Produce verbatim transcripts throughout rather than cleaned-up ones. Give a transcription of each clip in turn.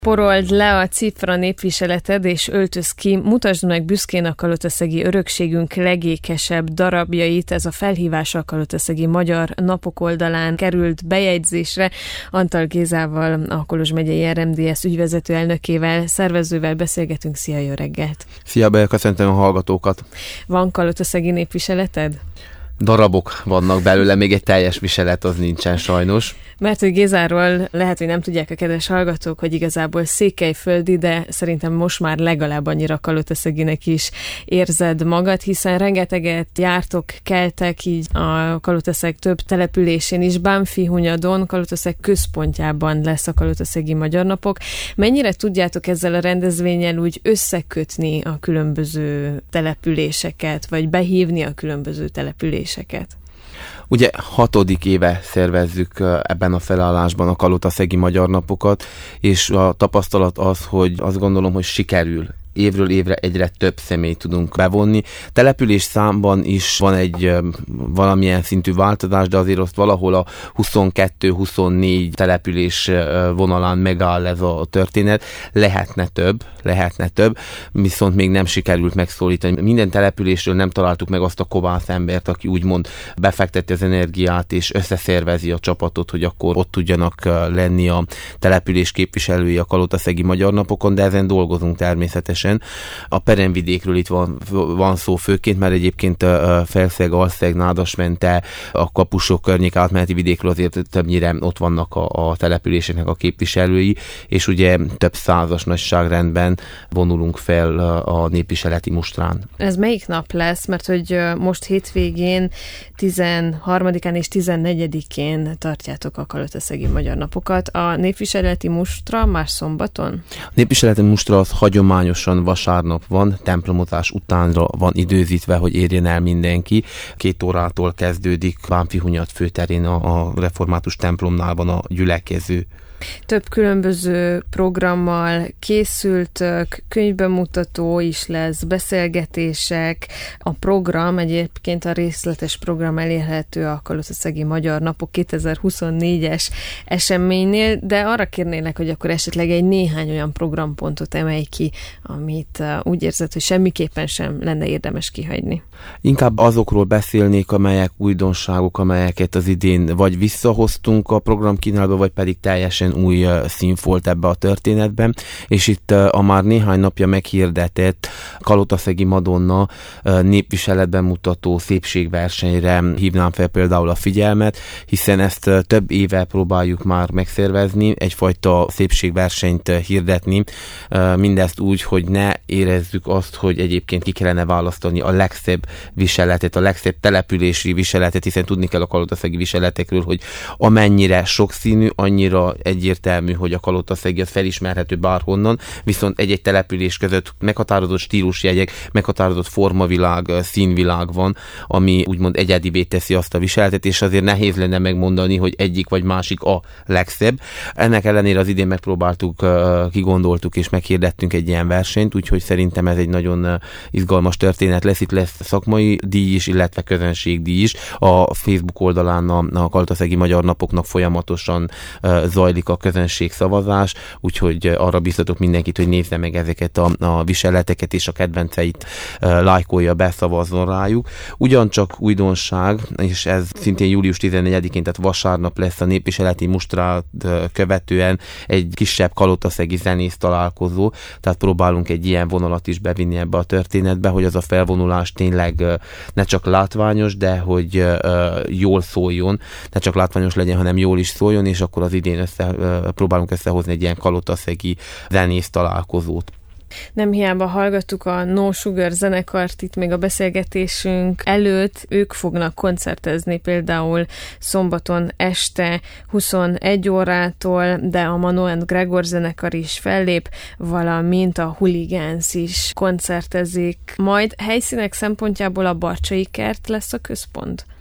Porold le a cifra népviseleted, és öltöz ki, mutasd meg büszkén a kalotaszegi örökségünk legékesebb darabjait. Ez a felhívás a Kalotaszegi Magyar Napok oldalán került bejegyzésre. Antal Gézával, a Kolozs megyei er em dé es ügyvezető elnökével, szervezővel beszélgetünk. Szia, jó reggelt! Szia, be, köszöntöm a hallgatókat! Van kalotaszegi népviseleted? Darabok vannak belőle, még egy teljes viselet az nincsen sajnos. Mert hogy Gézáról lehet, hogy nem tudják a kedves hallgatók, hogy igazából székelyföldi, de szerintem most már legalább annyira kalotaszeginek is érzed magad, hiszen rengeteget jártok, keltek így a Kalotaszeg több településén is. Bánffyhunyadon, Kalotaszeg központjában lesz a Kalotaszegi Magyar Napok. Mennyire tudjátok ezzel a rendezvénnyel úgy összekötni a különböző településeket, vagy behívni a különböző településeket? Ugye hatodik éve szervezzük ebben a felállásban a Kalotaszegi Magyar Napokat, és a tapasztalat az, hogy azt gondolom, hogy sikerül. Évről évre egyre több személyt tudunk bevonni. Település számban is van egy valamilyen szintű változás, de azért azt valahol a huszonkettő-huszonnégy település vonalán megáll ez a történet. Lehetne több, lehetne több, viszont még nem sikerült megszólítani. Minden településről nem találtuk meg azt a kovász embert, aki úgymond befekteti az energiát és összeszervezi a csapatot, hogy akkor ott tudjanak lenni a település képviselői a Kalotaszegi Magyar Napokon, de ezen dolgozunk természetesen. A peremvidékről itt van, van szó főként, mert egyébként Felszeg, Alszeg, Nádasmente, a Kapusok környék átmeneti vidékről azért többnyire ott vannak a, a településeknek a képviselői, és ugye több százas nagyságrendben vonulunk fel a népviseleti mustrán. Ez melyik nap lesz? Mert hogy most hétvégén, tizenharmadikán és tizennegyedikén tartjátok a Kalotaszegi Magyar Napokat. A népviseleti mustra már szombaton? A népviseleti mustra az hagyományosan vasárnap van, templomozás utánra van időzítve, hogy érjen el mindenki. Két órától kezdődik Bánffyhunyad főterén a, a református templomnál van a gyülekező. Több különböző programmal készültök, könyvbemutató is lesz, beszélgetések. A program, egyébként a részletes program elérhető a Kalotaszegi Magyar Napok kétezer-huszonnégyes eseménynél, de arra kérnélek, hogy akkor esetleg egy néhány olyan programpontot emelj ki, amit úgy érzed, hogy semmiképpen sem lenne érdemes kihagyni. Inkább azokról beszélnék, amelyek újdonságok, amelyeket az idén vagy visszahoztunk a programkínálba, vagy pedig teljesen új színfolt ebbe a történetben, és itt a már néhány napja meghirdetett Kalotaszegi Madonna népviseletben mutató szépségversenyre hívnám fel például a figyelmet, hiszen ezt több éve próbáljuk már megszervezni, egyfajta szépségversenyt hirdetni, mindezt úgy, hogy ne érezzük azt, hogy egyébként ki kellene választani a legszebb viseletet, a legszebb települési viseletet, hiszen tudni kell a kalotaszegi viseletekről, hogy amennyire sokszínű, annyira egyértelmű, hogy a kalotaszegi az felismerhető bárhonnan, viszont egy-egy település között meghatározott stílusjegyek, meghatározott formavilág, színvilág van, ami úgymond egyedivé teszi azt a viseletet, és azért nehéz lenne megmondani, hogy egyik vagy másik a legszebb. Ennek ellenére az idén megpróbáltuk, kigondoltuk és meghirdettünk egy ilyen versenyt, úgyhogy szerintem ez egy nagyon izgalmas történet lesz. Itt lesz szakmai díj is, illetve közönségdíj is. A Facebook oldalán a, a Kalotaszegi Magyar Napoknak folyamatosan zajlik a közönségszavazás, úgyhogy arra biztatok mindenkit, hogy nézze meg ezeket a, a viseleteket, és a kedvenceit lájkolja, beszavazzon rájuk. Ugyancsak újdonság, és ez szintén július tizennegyedikén, tehát vasárnap lesz a népviseleti mustrát követően egy kisebb kalotaszegi zenész találkozó, tehát próbálunk egy ilyen vonalat is bevinni ebbe a történetbe, hogy az a felvonulás tényleg ne csak látványos, de hogy jól szóljon, ne csak látványos legyen, hanem jól is szóljon, és akkor az idén össze, próbálunk összehozni egy ilyen kalotaszegi zenész találkozót. Nem hiába hallgattuk a No Sugar zenekart itt még a beszélgetésünk előtt, ők fognak koncertezni például szombaton este huszonegy órától, de a Mano and Gregor zenekar is fellép, valamint a Hooligans is koncertezik. Majd helyszínek szempontjából a Barcsai kert lesz a központ?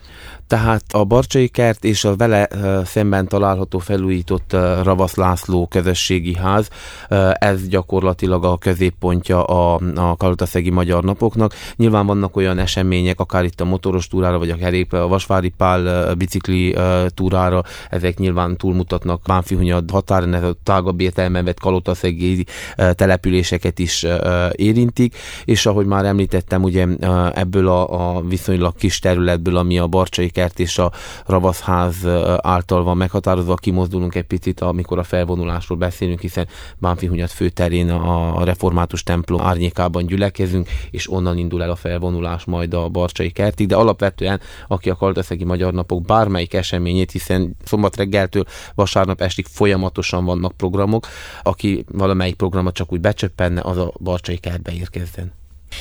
Tehát a Barcsay kert és a vele szemben található felújított Ravasz László közösségi ház, ez gyakorlatilag a középpontja a, a kalotaszegi magyar napoknak. Nyilván vannak olyan események, akár itt a motoros túrára, vagy a, a Vasvári Pál bicikli túrára, ezek nyilván túlmutatnak Bánffyhunyad határon, ez a tágabb értelemben vett kalotaszegi településeket is érintik, és ahogy már említettem, ugye ebből a, a viszonylag kis területből, ami a Barcsay kert és a Ravaszház által van meghatározva, kimozdulunk egy picit, amikor a felvonulásról beszélünk, hiszen Bánffyhunyad főterén a református templom árnyékában gyülekezünk, és onnan indul el a felvonulás majd a Barcsay kertig, de alapvetően, aki a kalotaszegi magyar napok bármelyik eseményét, hiszen szombat reggeltől vasárnap estig folyamatosan vannak programok, aki valamelyik programot csak úgy becsöppenne, az a Barcsay kertbe érkezzen.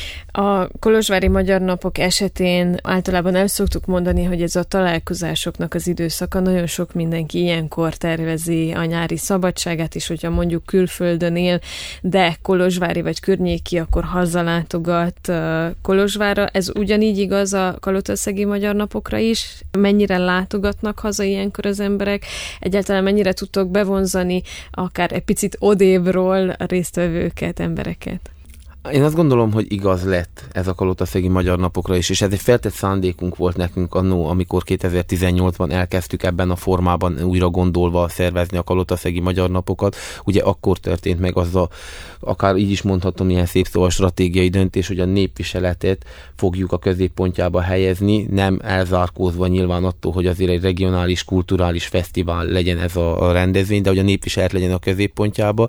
A kolozsvári magyar napok esetén általában el szoktuk mondani, hogy ez a találkozásoknak az időszaka, nagyon sok mindenki ilyenkor tervezi a nyári szabadságát is, hogyha mondjuk külföldön él, de kolozsvári vagy környéki, akkor hazalátogat Kolozsvárra. Ez ugyanígy igaz a kalotaszegi magyar napokra is? Mennyire látogatnak haza ilyenkor az emberek? Egyáltalán mennyire tudtok bevonzani akár egy picit odébről a résztvevőket, embereket? Én azt gondolom, hogy igaz lett ez a kalotaszegi magyar napokra is, és ez egy feltett szándékunk volt nekünk annó, amikor kétezer-tizennyolcban elkezdtük ebben a formában újra gondolva szervezni a kalotaszegi magyar napokat. Ugye akkor történt meg az a, akár így is mondhatom, ilyen szép szó, a stratégiai döntés, hogy a népviseletet fogjuk a középpontjába helyezni, nem elzárkózva nyilván attól, hogy azért egy regionális, kulturális fesztivál legyen ez a rendezvény, de hogy a népviselet legyen a középpontjába,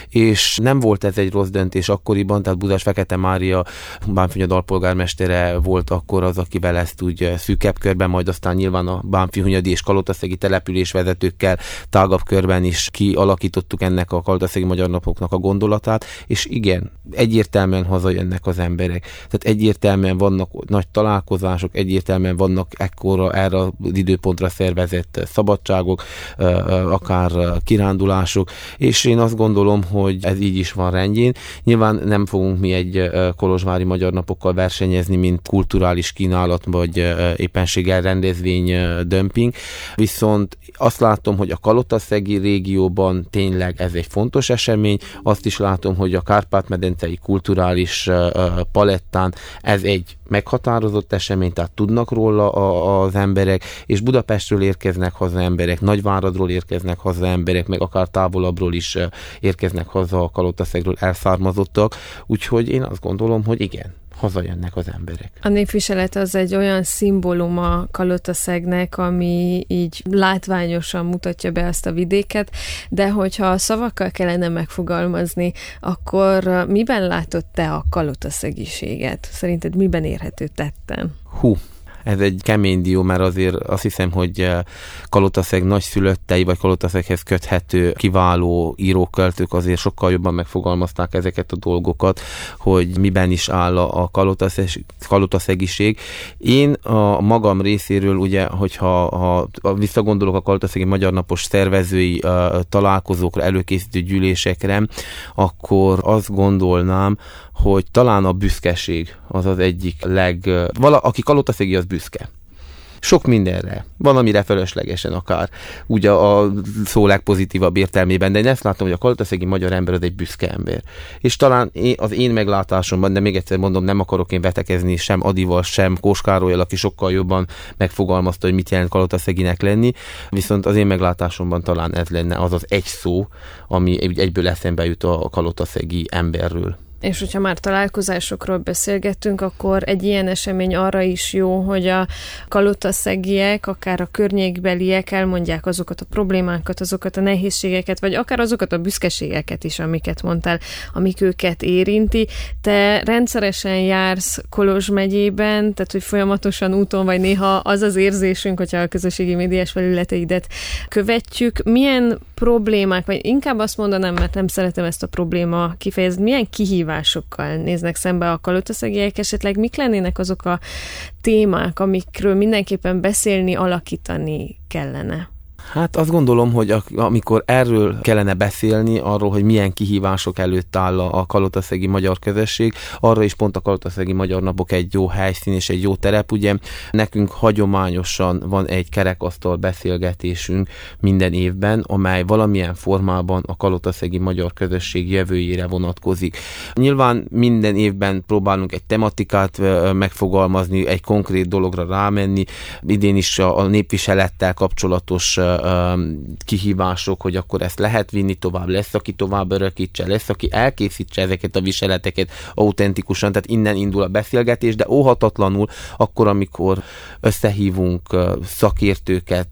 és nem volt ez egy rossz döntés akkoriban, tehát Budás Fekete Mária, Bánffyhunyad alpolgármestere volt akkor az, akivel ezt úgy szűkebb körben, majd aztán nyilván a bánffyhunyadi és kalotaszegi településvezetőkkel tágabb körben is kialakítottuk ennek a kalotaszegi magyar napoknak a gondolatát, és igen, egyértelműen hazajönnek az emberek. Tehát egyértelműen vannak nagy találkozások, egyértelműen vannak ekkora erre az időpontra szervezett szabadságok, akár kirándulások, és én azt gondolom, hogy ez így is van rendjén. Nyilván nem fogunk mi egy kolozsvári magyar napokkal versenyezni, mint kulturális kínálat, vagy éppenséggel rendezvény dömping. Viszont azt látom, hogy a kalotaszegi régióban tényleg ez egy fontos esemény, azt is látom, hogy a Kárpát-medencei kulturális palettán ez egy meghatározott esemény, tehát tudnak róla az emberek, és Budapestről érkeznek haza emberek, Nagyváradról érkeznek haza emberek, meg akár távolabbról is érkeznek haza a kalotaszegről elszármazottak, úgyhogy én azt gondolom, hogy igen, hazajönnek az emberek. A népviselet az egy olyan szimbóluma Kalotaszegnek, ami így látványosan mutatja be azt a vidéket, de hogyha szavakkal kellene megfogalmazni, akkor miben látod te a kalotaszegiséget? Szerinted miben érhető tetten? Hú, ez egy kemény dió, mert azért azt hiszem, hogy Kalotaszeg nagyszülöttei, vagy Kalotaszeghez köthető kiváló íróköltők azért sokkal jobban megfogalmazták ezeket a dolgokat, hogy miben is áll a kalotaszegiség. Én a magam részéről, ugye, hogyha ha visszagondolok a kalotaszegi magyar napos szervezői uh, találkozókra, előkészítő gyűlésekre, akkor azt gondolnám, hogy talán a büszkeség az az egyik leg... Vala, aki kalotaszegi, az büszke. Sok mindenre. Van, amire fölöslegesen akár. Úgy a, a szó legpozitívabb értelmében, de én ezt látom, hogy a kalotaszegi magyar ember az egy büszke ember. És talán én, az én meglátásomban, de még egyszer mondom, nem akarok én vetekezni sem Adival, sem Kós Károlyal, aki sokkal jobban megfogalmazta, hogy mit jelent kalotaszeginek lenni, viszont az én meglátásomban talán ez lenne az az egy szó, ami egyből eszembe jut a kalotaszegi emberről. És hogyha már találkozásokról beszélgettünk, akkor egy ilyen esemény arra is jó, hogy a kalotaszegiek, akár a környékbeliek elmondják azokat a problémákat, azokat a nehézségeket, vagy akár azokat a büszkeségeket is, amiket mondtál, amik őket érinti. Te rendszeresen jársz Kolozs megyében, tehát hogy folyamatosan úton vagy, néha az az érzésünk, hogyha a közösségi médiás felületeidet követjük. Milyen problémák, vagy inkább azt mondanám, mert nem szeretem ezt a probléma kifejezni, milyen kihívásokkal néznek szembe a kalotaszegiek, esetleg mik lennének azok a témák, amikről mindenképpen beszélni, alakítani kellene? Hát azt gondolom, hogy amikor erről kellene beszélni, arról, hogy milyen kihívások előtt áll a kalotaszegi magyar közösség, arra is pont a kalotaszegi magyar napok egy jó helyszín és egy jó terep. Ugye nekünk hagyományosan van egy kerekasztal beszélgetésünk minden évben, amely valamilyen formában a kalotaszegi magyar közösség jövőjére vonatkozik. Nyilván minden évben próbálunk egy tematikát megfogalmazni, egy konkrét dologra rámenni. Idén is a népviselettel kapcsolatos kihívások, hogy akkor ezt lehet vinni tovább, lesz, aki tovább örökítse, lesz, aki elkészítse ezeket a viseleteket autentikusan, tehát innen indul a beszélgetés, de óhatatlanul akkor, amikor összehívunk szakértőket,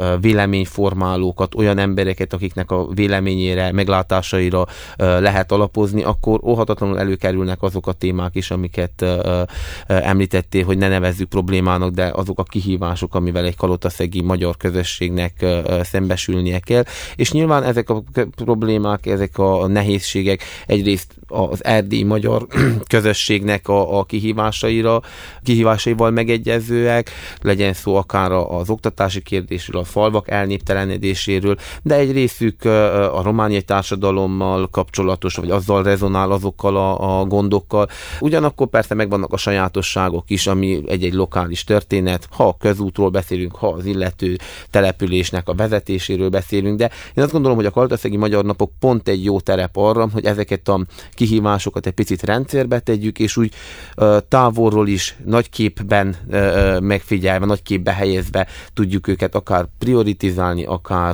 véleményformálókat, olyan embereket, akiknek a véleményére, meglátásaira lehet alapozni, akkor óhatatlanul előkerülnek azok a témák is, amiket említettél, hogy ne nevezzük problémának, de azok a kihívások, amivel egy kalotaszegi magyar közösségnek szembesülnie kell, és nyilván ezek a problémák, ezek a nehézségek egyrészt az erdélyi magyar közösségnek a, a kihívásaira, kihívásaival megegyezőek, legyen szó akár az oktatási kérdésről, a falvak elnéptelenedéséről, de egy részük a romániai társadalommal kapcsolatos, vagy azzal rezonál, azokkal a, a gondokkal. Ugyanakkor persze megvannak a sajátosságok is, ami egy-egy lokális történet, ha a közútról beszélünk, ha az illető településnek a vezetéséről beszélünk, de én azt gondolom, hogy a kalotaszegi magyar napok pont egy jó terep arra, hogy ezeket a kihívásokat egy picit rendszerbe tegyük, és úgy távolról is nagy képben megfigyelve, nagy képbe helyezve tudjuk őket akár prioritizálni, akár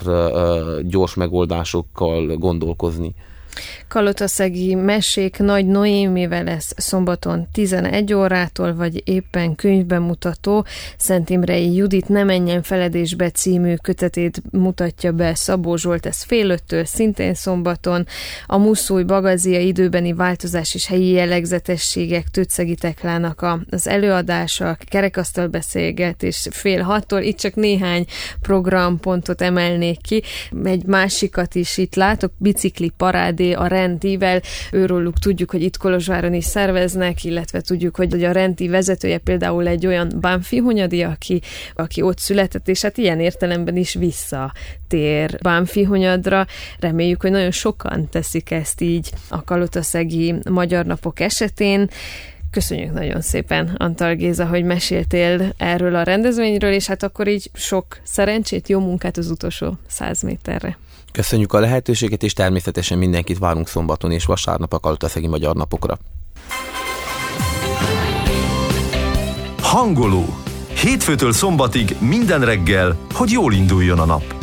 gyors megoldásokkal gondolkozni. Kalotaszegi mesék Nagy Noémivel lesz szombaton tizenegy órától, vagy éppen könyvbemutató. Szent Imrei Judit Ne menjen feledésbe című kötetét mutatja be Szabó Zsolt, ez fél öttől, szintén szombaton. A Muszúj Bagazia időbeni változás és helyi jellegzetességek Töcszegi Teklának az előadása, kerekasztal beszélgetés fél hattól. Itt csak néhány programpontot emelnék ki. Egy másikat is itt látok, bicikli parádé a Rentivel, őróluk tudjuk, hogy itt Kolozsváron is szerveznek, illetve tudjuk, hogy a Renti vezetője például egy olyan Bánffy Hunyadi, aki, aki ott született, és hát ilyen értelemben is visszatér Bánffy Hunyadra. Reméljük, hogy nagyon sokan teszik ezt így a kalotaszegi magyar napok esetén. Köszönjük nagyon szépen, Antal Géza, hogy meséltél erről a rendezvényről, és hát akkor így sok szerencsét, jó munkát az utolsó száz méterre. Köszönjük a lehetőséget, és természetesen mindenkit várunk szombaton és vasárnap a kalotaszegi magyar napokra. Hangoló. Hétfőtől szombatig minden reggel, hogy jól induljon a nap.